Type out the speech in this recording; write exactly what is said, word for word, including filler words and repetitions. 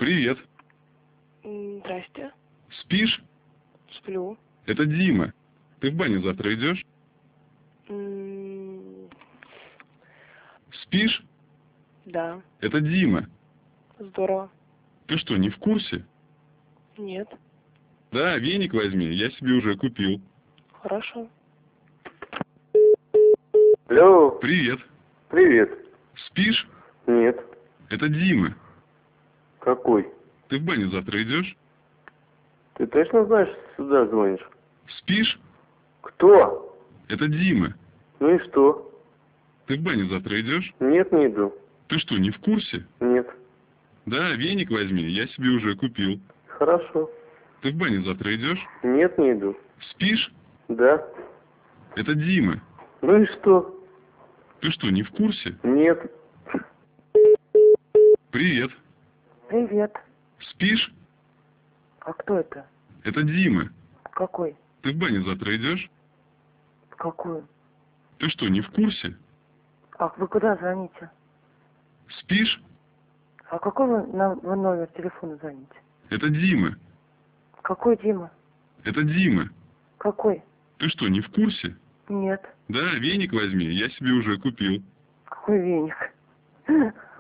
Привет. М, Здрасте. Спишь? Сплю. Это Дима. Ты в баню завтра идешь? М, Спишь? Да. Это Дима. Здорово. Ты что, не в курсе? Нет. Да, веник возьми, я себе уже купил. Хорошо. Алло, Привет. привет. Спишь? Нет. Это Дима. Какой? Ты в баню завтра идешь? Ты точно знаешь, что сюда звонишь? Спишь? Кто? Это Дима. Ну и что? Ты в баню завтра идешь? Нет, не иду. Ты что, не в курсе? Нет. Да, веник возьми, я себе уже купил. Хорошо. Ты в баню завтра идешь? Нет, не иду. Спишь? Да. Это Дима. Ну и что? Ты что, не в курсе? Нет. Привет. Привет. Спишь? А кто это? Это Дима. Какой? Ты в баню завтра идешь? Какую? Ты что, не в курсе? А вы куда звоните? Спишь? А какой вы, на, вы номер телефона звоните? Это Дима. Какой Дима? Это Дима. Какой? Ты что, не в курсе? Нет. Да, веник возьми, я себе уже купил. Какой веник?